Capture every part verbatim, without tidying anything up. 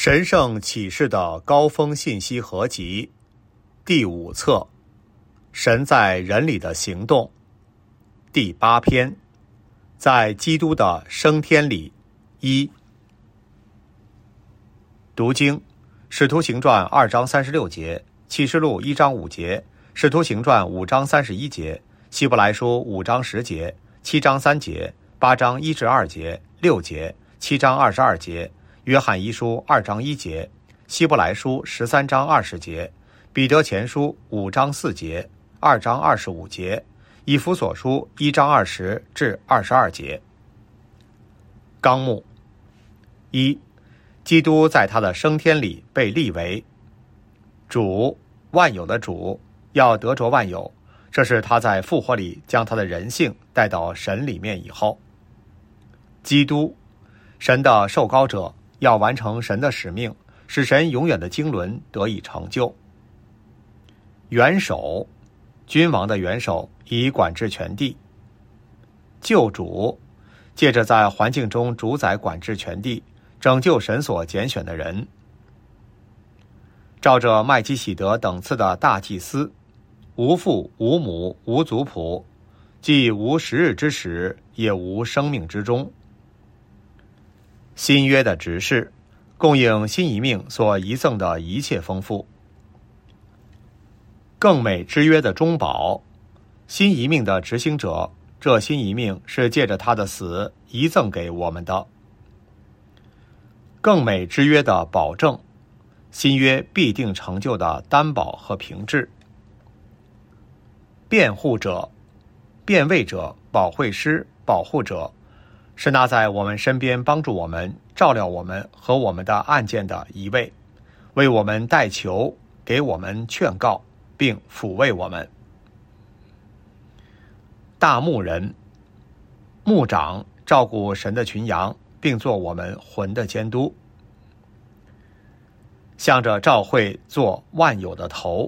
神圣启示的高峰信息合集第五册，神在人里的行动，第八篇，在基督的升天里一。读经：使徒行传二章三十六节，启示录一章五节，使徒行传五章三十一节，希伯来书五章十节，七章三节，八章一至二节，六节，七章二十二节，约翰一书二章一节，希伯来书十三章二十节，彼得前书五章四节，二章二十五节，以弗所书一章二十至二十二节。纲目一，基督在他的升天里被立为主，万有的主，要得着万有，这是他在复活里将他的人性带到神里面以后。基督，神的受膏者，要完成神的使命，使神永远的经纶得以成就。元首，君王的元首，以管制全地。救主，借着在环境中主宰管制全地，拯救神所拣选的人。照着麦基洗德等次的大祭司，无父无母无族谱，既无时日之始，也无生命之终。新约的执事，供应新遗命所遗赠的一切丰富。更美之约的中保，新遗命的执行者，这新遗命是借着他的死遗赠给我们的。更美之约的保证，新约必定成就的担保和凭据。辩护者，辩卫者，保惠师，保护者，是那在我们身边帮助我们、照料我们和我们的案件的一位，为我们代求，给我们劝告，并抚慰我们。大牧人，牧长，照顾神的群羊，并做我们魂的监督，向着召会做万有的头。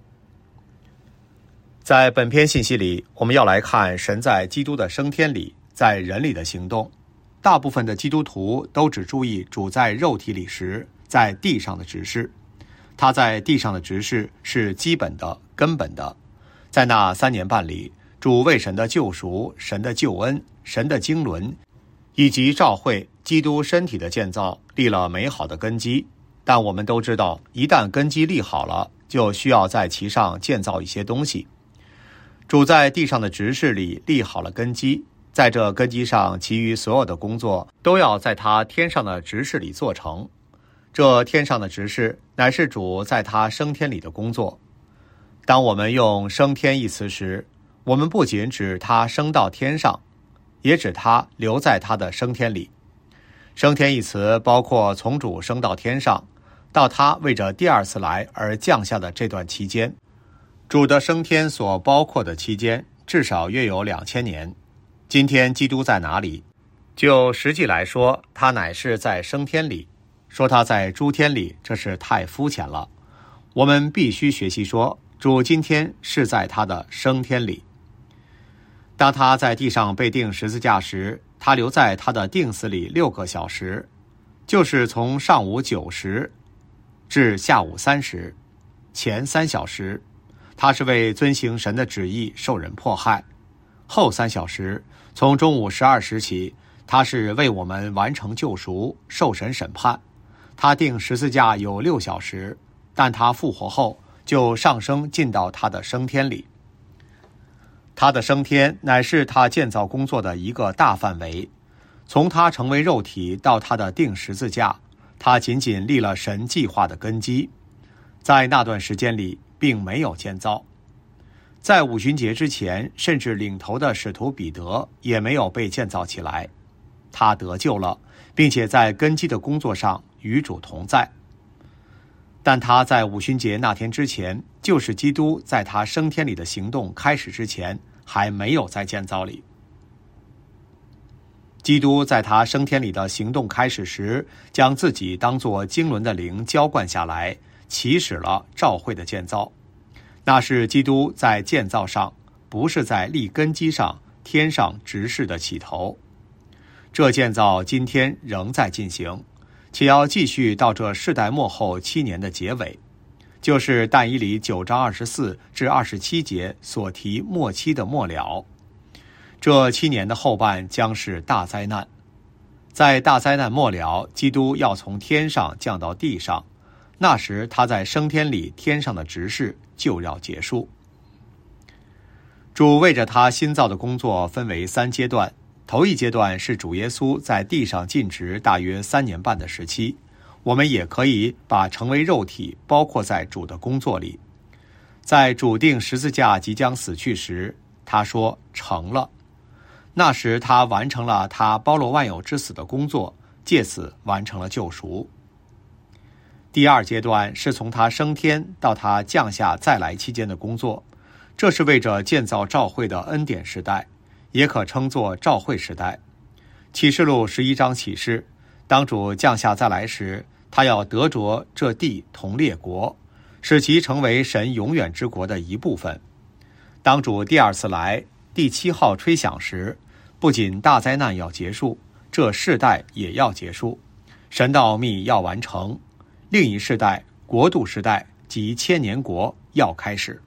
在本篇信息里，我们要来看神在基督的升天里在人里的行动。大部分的基督徒都只注意主在肉体里时在地上的指示，他在地上的指示是基本的、根本的。在那三年半里，主为神的救赎、神的救恩、神的经纶以及召会基督身体的建造立了美好的根基。但我们都知道，一旦根基立好了，就需要在其上建造一些东西。主在地上的执事里立好了根基，在这根基上，其余所有的工作都要在他天上的执事里做成。这天上的执事乃是主在他升天里的工作。当我们用升天一词时，我们不仅指他升到天上，也指他留在他的升天里。升天一词包括从主升到天上，到他为着第二次来而降下的这段期间。主的升天所包括的期间至少约有两千年。今天基督在哪里？就实际来说，他乃是在升天里。说他在诸天里，这是太肤浅了。我们必须学习说，主今天是在他的升天里。当他在地上被钉十字架时，他留在他的钉死里六个小时，就是从上午九时至下午三时，前三小时他是为遵行神的旨意受人迫害，后三小时从中午十二时起，他是为我们完成救赎，受神审判。他钉十字架有六小时，但他复活后就上升进到他的升天里。他的升天乃是他建造工作的一个大范围，从他成为肉体到他的钉十字架，他仅仅立了神计划的根基，在那段时间里并没有建造。在五旬节之前，甚至领头的使徒彼得也没有被建造起来。他得救了，并且在根基的工作上与主同在。但他在五旬节那天之前，就是基督在他升天里的行动开始之前，还没有在建造里。基督在他升天里的行动开始时，将自己当作经纶的灵浇灌下来，起始了召会的建造。那是基督在建造上，不是在立根基上天上执事的起头。这建造今天仍在进行， 且要继续到这世代末后七年的结尾，就是但以理九章二十四至二十七节所提末期的末了。这七年的后半将是大灾难，在大灾难末了，基督要从天上降到地上，那时他在升天里天上的职事就要结束。主为着他新造的工作分为三阶段，头一阶段是主耶稣在地上尽职大约三年半的时期，我们也可以把成为肉体包括在主的工作里。在主定十字架即将死去时，他说成了，那时他完成了他包罗万有之死的工作，借此完成了救赎。第二阶段是从他升天到他降下再来期间的工作，这是为着建造召会的恩典时代，也可称作召会时代。启示录十一章启示，当主降下再来时，他要得着这地同列国，使其成为神永远之国的一部分。当主第二次来，第七号吹响时，不仅大灾难要结束，这世代也要结束，神的奥秘要完成，另一世代，国度时代即千年国要开始。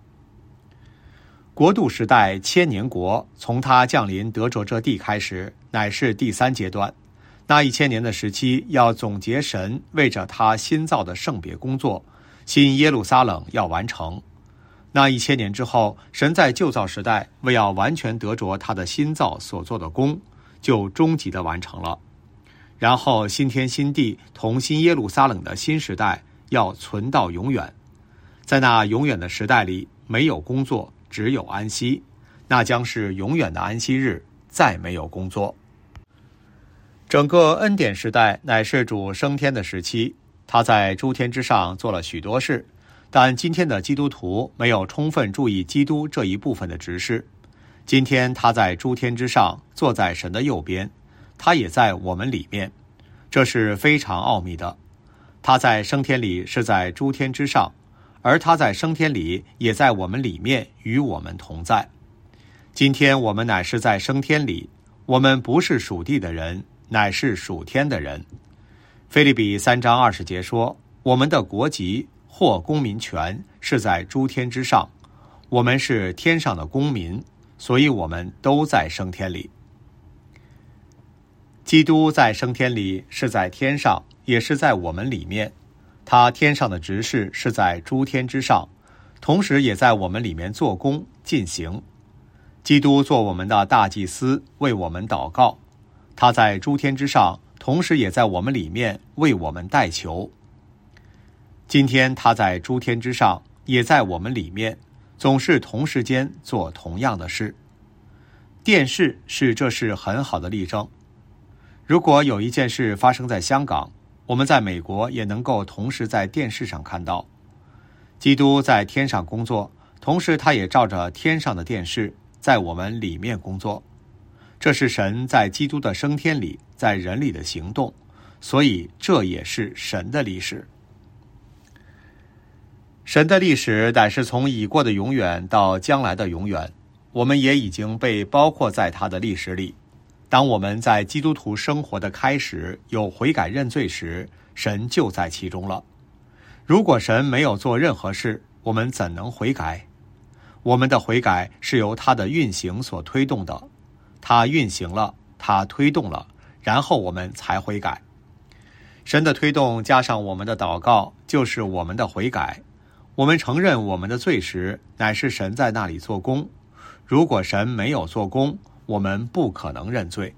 国度时代千年国从他降临得着这地开始，乃是第三阶段。那一千年的时期要总结神为着他新造的圣别工作，新耶路撒冷要完成。那一千年之后，神在旧造时代为要完全得着他的新造所做的工，就终极的完成了。然后新天新地同新耶路撒冷的新时代要存到永远。在那永远的时代里，没有工作，只有安息，那将是永远的安息日，再没有工作。整个恩典时代乃是主升天的时期，他在诸天之上做了许多事，但今天的基督徒没有充分注意基督这一部分的职事。今天他在诸天之上，坐在神的右边，他也在我们里面，这是非常奥秘的。他在升天里是在诸天之上，而他在升天里也在我们里面与我们同在。今天我们乃是在升天里，我们不是属地的人，乃是属天的人。腓立比三章二十节说，我们的国籍或公民权是在诸天之上，我们是天上的公民，所以我们都在升天里。基督在升天里是在天上，也是在我们里面，他天上的职事是在诸天之上，同时也在我们里面做工进行。基督做我们的大祭司，为我们祷告，他在诸天之上，同时也在我们里面为我们代求。今天他在诸天之上，也在我们里面，总是同时间做同样的事。电视是这事很好的例证。如果有一件事发生在香港，我们在美国也能够同时在电视上看到。基督在天上工作，同时他也照着天上的电视在我们里面工作。这是神在基督的升天里，在人里的行动，所以这也是神的历史。神的历史乃是从已过的永远到将来的永远，我们也已经被包括在他的历史里。当我们在基督徒生活的开始有悔改认罪时，神就在其中了。如果神没有做任何事，我们怎能悔改？我们的悔改是由他的运行所推动的，他运行了，他推动了，然后我们才悔改。神的推动加上我们的祷告，就是我们的悔改。我们承认我们的罪时，乃是神在那里做工。如果神没有做工，我们不可能认罪。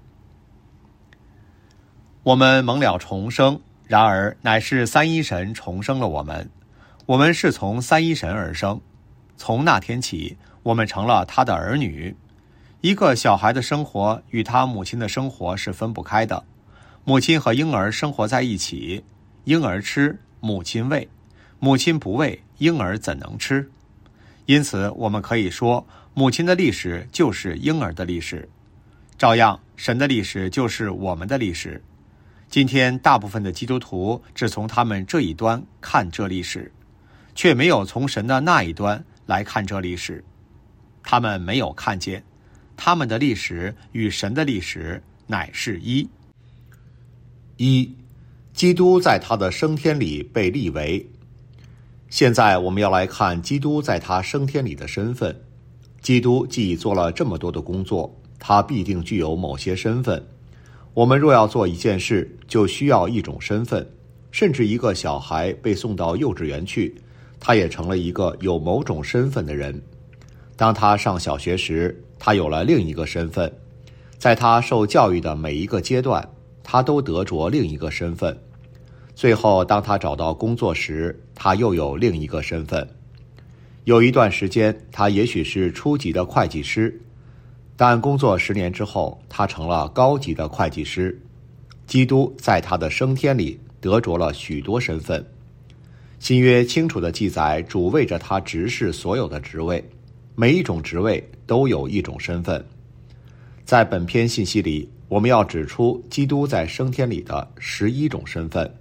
我们蒙了重生，然而乃是三一神重生了我们。我们是从三一神而生，从那天起，我们成了他的儿女。一个小孩的生活与他母亲的生活是分不开的。母亲和婴儿生活在一起，婴儿吃，母亲喂；母亲不喂，婴儿怎能吃？因此，我们可以说，母亲的历史就是婴儿的历史。照样，神的历史就是我们的历史。今天，大部分的基督徒只从他们这一端看这历史，却没有从神的那一端来看这历史。他们没有看见，他们的历史与神的历史乃是一。 一， 基督在他的升天里被立为。现在我们要来看基督在他升天里的身份。基督既做了这么多的工作，他必定具有某些身份。我们若要做一件事，就需要一种身份。甚至一个小孩被送到幼稚园去，他也成了一个有某种身份的人。当他上小学时，他有了另一个身份。在他受教育的每一个阶段，他都得着另一个身份。最后当他找到工作时，他又有另一个身份。有一段时间，他也许是初级的会计师，但工作十年之后，他成了高级的会计师。基督在他的升天里得着了许多身份。新约清楚地记载，主为着他职事所有的职位，每一种职位都有一种身份。在本篇信息里，我们要指出基督在升天里的十一种身份。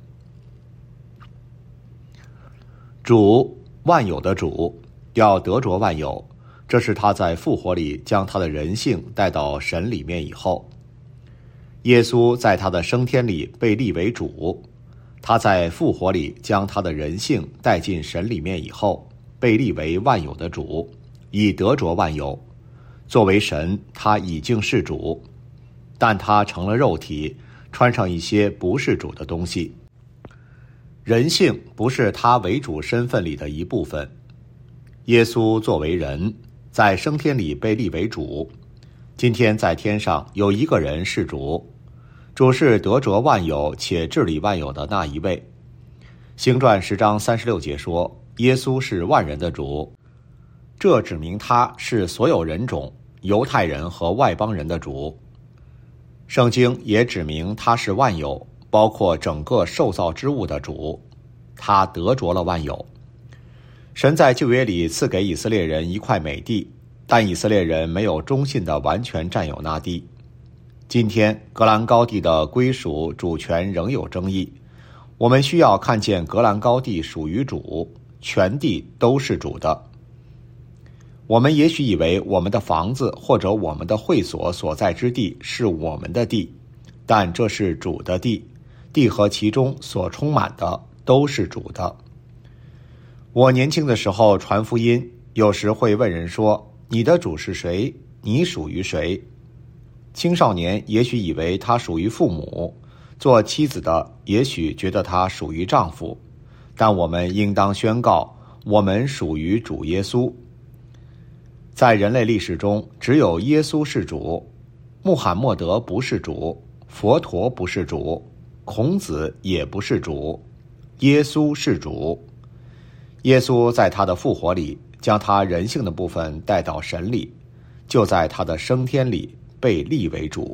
主，万有的主，要得着万有，这是他在复活里将他的人性带到神里面以后。耶稣在他的升天里被立为主，他在复活里将他的人性带进神里面以后，被立为万有的主，以得着万有。作为神，他已经是主，但他成了肉体，穿上一些不是主的东西。人性不是他为主身份里的一部分。耶稣作为人，在升天里被立为主。今天在天上有一个人是主，主是得着万有且治理万有的那一位。行传十章三十六节说，耶稣是万人的主，这指明他是所有人种，犹太人和外邦人的主。圣经也指明他是万有，包括整个受造之物的主，他得着了万有。神在旧约里赐给以色列人一块美地，但以色列人没有忠信地完全占有那地。今天格兰高地的归属主权仍有争议，我们需要看见格兰高地属于主，全地都是主的。我们也许以为我们的房子或者我们的会所所在之地是我们的地，但这是主的地，地和其中所充满的都是主的。我年轻的时候传福音，有时会问人说，你的主是谁？你属于谁？青少年也许以为他属于父母，做妻子的也许觉得他属于丈夫，但我们应当宣告，我们属于主耶稣。在人类历史中，只有耶稣是主，穆罕默德不是主，佛陀不是主，孔子也不是主，耶稣是主。耶稣在他的复活里将他人性的部分带到神里，就在他的升天里被立为主。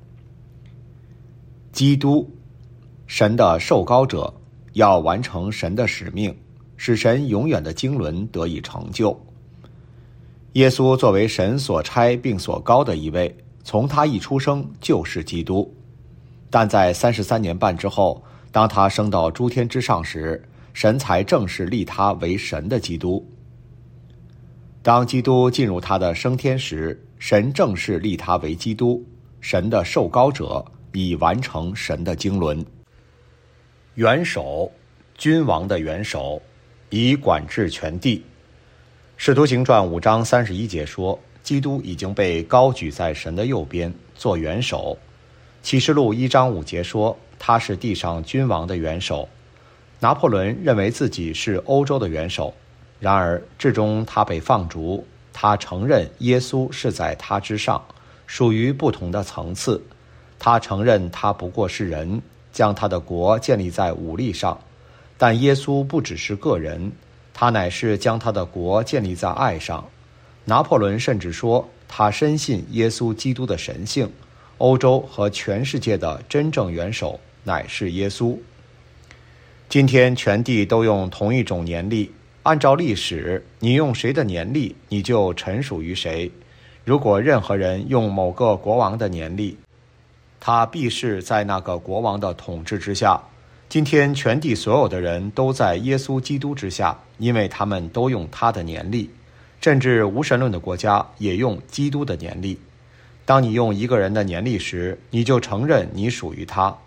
基督，神的受膏者，要完成神的使命，使神永远的经纶得以成就。耶稣作为神所差并所膏的一位，从他一出生就是基督。但在三十三年半之后，当他升到诸天之上时，神才正式立他为神的基督。当基督进入他的升天时，神正式立他为基督，神的受膏者，以完成神的经纶。元首，君王的元首，以管制全地。使徒行传五章三十一节说，基督已经被高举在神的右边，做元首。启示录一章五节说，他是地上君王的元首。拿破仑认为自己是欧洲的元首，然而至终他被放逐，他承认耶稣是在他之上，属于不同的层次。他承认他不过是人，将他的国建立在武力上，但耶稣不只是个人，他乃是将他的国建立在爱上。拿破仑甚至说，他深信耶稣基督的神性，欧洲和全世界的真正元首乃是耶稣。今天全地都用同一种年历，按照历史，你用谁的年历，你就臣属于谁。如果任何人用某个国王的年历，他必是在那个国王的统治之下。今天全地所有的人都在耶稣基督之下，因为他们都用他的年历。甚至无神论的国家也用基督的年历。当你用一个人的年历时，你就承认你属于他。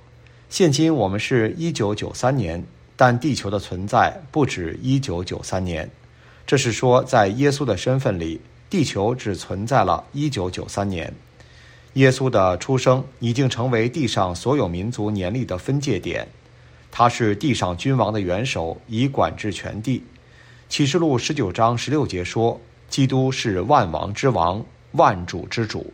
现今我们是一九九三年，但地球的存在不止一九九三年。这是说，在耶稣的身份里，地球只存在了一九九三年。耶稣的出生已经成为地上所有民族年历的分界点。他是地上君王的元首，以管制全地。启示录十九章十六节说，基督是万王之王，万主之主。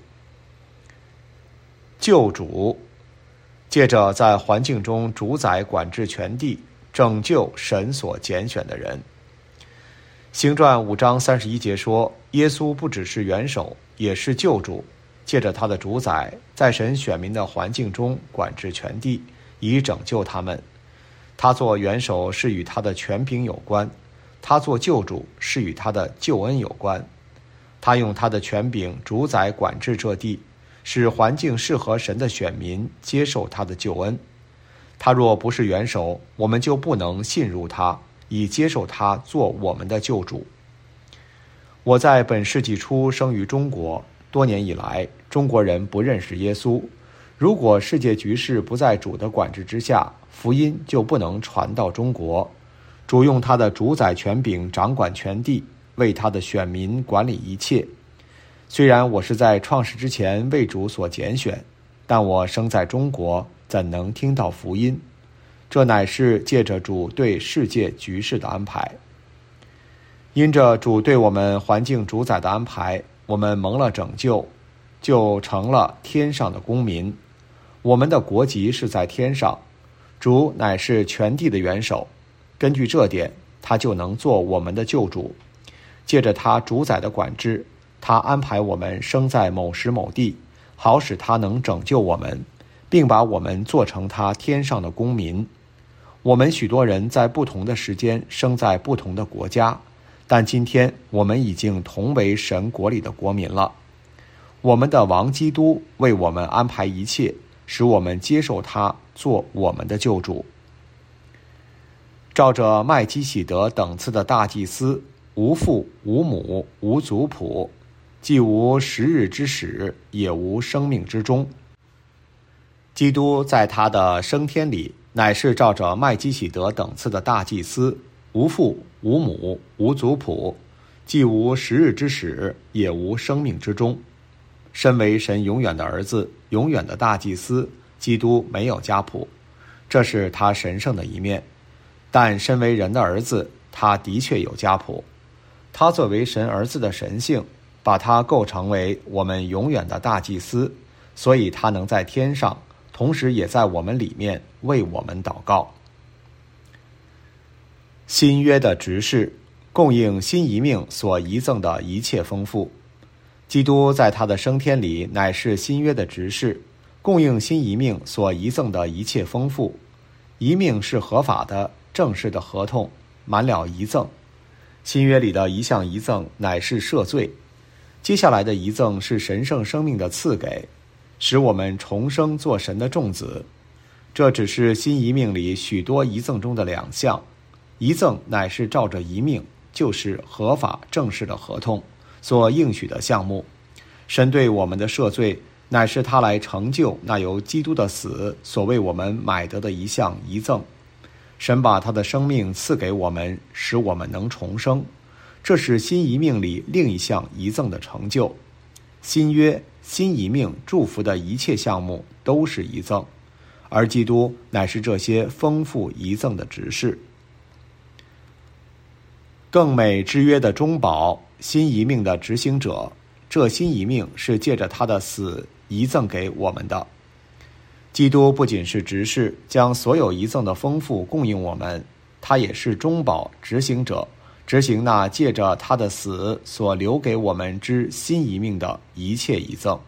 救主，借着在环境中主宰管制全地，拯救神所拣选的人。行传五章三十一节说，耶稣不只是元首，也是救主，借着他的主宰，在神选民的环境中管制全地，以拯救他们。他做元首是与他的权柄有关，他做救主是与他的救恩有关。他用他的权柄主宰管制这地，使环境适合神的选民接受他的救恩。他若不是元首，我们就不能信入他，以接受他做我们的救主。我在本世纪初生于中国，多年以来，中国人不认识耶稣。如果世界局势不在主的管制之下，福音就不能传到中国。主用他的主宰权柄掌管全地，为他的选民管理一切。虽然我是在创世之前为主所拣选，但我生在中国，怎能听到福音？这乃是借着主对世界局势的安排。因着主对我们环境主宰的安排，我们蒙了拯救，就成了天上的公民。我们的国籍是在天上，主乃是全地的元首。根据这点，他就能做我们的救主。借着他主宰的管制，他安排我们生在某时某地，好使他能拯救我们，并把我们做成他天上的公民。我们许多人在不同的时间生在不同的国家，但今天我们已经同为神国里的国民了。我们的王基督为我们安排一切，使我们接受他做我们的救主。照着麦基洗德等次的大祭司，无父无母无族谱，既无十日之始，也无生命之终。基督在他的升天里，乃是照着麦基洗德等次的大祭司，无父无母无族谱，既无十日之始，也无生命之终。身为神永远的儿子，永远的大祭司，基督没有家谱，这是他神圣的一面。但身为人的儿子，他的确有家谱。他作为神儿子的神性，把他构成为我们永远的大祭司，所以他能在天上，同时也在我们里面为我们祷告。新约的执事，供应新遗命所遗赠的一切丰富。基督在他的升天里乃是新约的执事，供应新遗命所遗赠的一切丰富。遗命是合法的正式的合同，满了遗赠。新约里的一项遗赠乃是赦罪，接下来的遗赠是神圣生命的赐给，使我们重生做神的众子。这只是新遗命里许多遗赠中的两项。遗赠乃是照着遗命，就是合法正式的合同所应许的项目。神对我们的赦罪，乃是他来成就那由基督的死所为我们买得的一项遗赠。神把他的生命赐给我们，使我们能重生，这是新遗命里另一项遗赠的成就。新约、新遗命祝福的一切项目都是遗赠，而基督乃是这些丰富遗赠的执事。更美之约的中保，新遗命的执行者，这新遗命是借着他的死遗赠给我们的。基督不仅是执事，将所有遗赠的丰富供应我们，他也是中保执行者，执行那借着他的死所留给我们之新遗命的一切遗赠。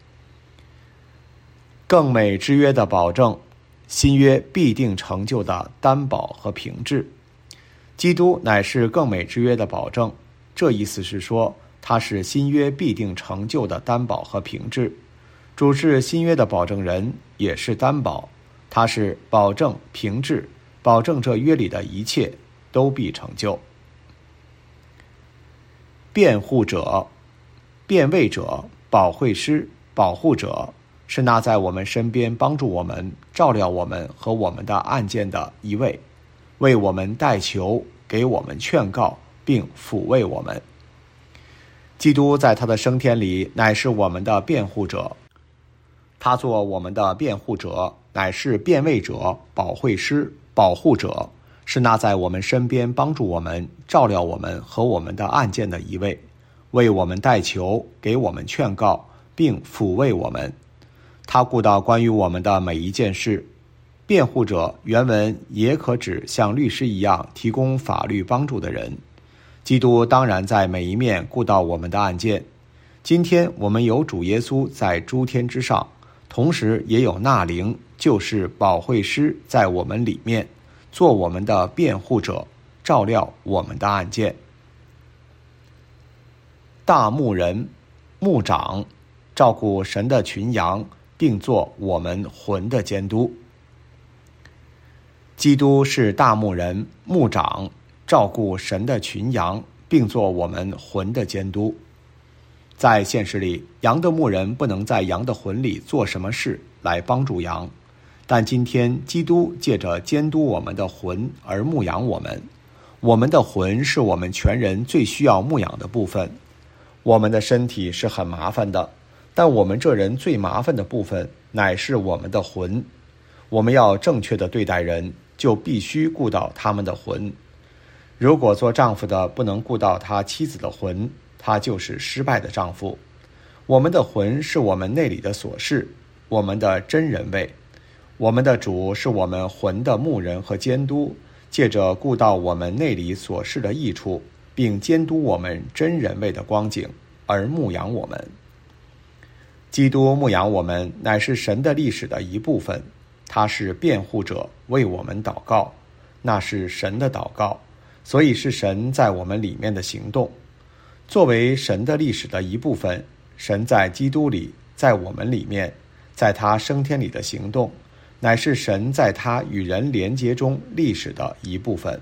更美之约的保证，新约必定成就的担保和凭据。基督乃是更美之约的保证，这意思是说，他是新约必定成就的担保和凭据。主是新约的保证人，也是担保，他是保证凭据，保证这约里的一切都必成就。辩护者、辩卫者、保惠师、保护者、 是那在我们身边帮助我们、照料我们和我们的案件的一位，为我们代求，给我们劝告，并抚慰我们。基督在他的升天里乃是我们的辩护者，他做我们的辩护者，乃是辩卫者、保惠师、保护者，是那在我们身边帮助我们、照料我们和我们的案件的一位，为我们代求，给我们劝告，并抚慰我们。他顾到关于我们的每一件事。辩护者原文也可指像律师一样提供法律帮助的人。基督当然在每一面顾到我们的案件。今天我们有主耶稣在诸天之上，同时也有那灵，就是保惠师在我们里面，做我们的辩护者，照料我们的案件。大牧人、牧长，照顾神的群羊，并做我们魂的监督。基督是大牧人、牧长，照顾神的群羊，并做我们魂的监督。在现实里，羊的牧人不能在羊的魂里做什么事来帮助羊，但今天基督借着监督我们的魂而牧养我们。我们的魂是我们全人最需要牧养的部分。我们的身体是很麻烦的，但我们这人最麻烦的部分乃是我们的魂。我们要正确的对待人，就必须顾到他们的魂。如果做丈夫的不能顾到他妻子的魂，他就是失败的丈夫。我们的魂是我们内里的所事，我们的真人位。我们的主是我们魂的牧人和监督，借着顾到我们内里所事的益处，并监督我们真人位的光景，而牧养我们。基督牧养我们乃是神的历史的一部分，他是辩护者，为我们祷告，那是神的祷告，所以是神在我们里面的行动。作为神的历史的一部分，神在基督里，在我们里面，在他升天里的行动，乃是神在他与人连结中历史的一部分。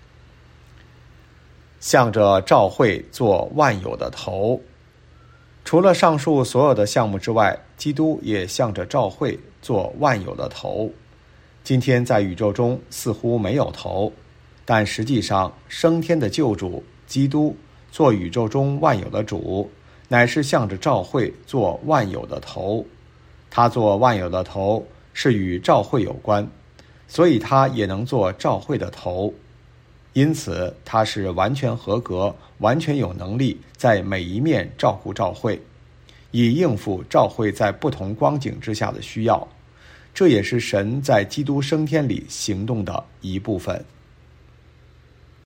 向着召会做万有的头。除了上述所有的项目之外，基督也向着召会做万有的头。今天在宇宙中似乎没有头，但实际上升天的救主基督做宇宙中万有的主，乃是向着召会做万有的头。他做万有的头是与召会有关，所以他也能做召会的头。因此他是完全合格，完全有能力在每一面照顾召会，以应付召会在不同光景之下的需要。这也是神在基督升天里行动的一部分。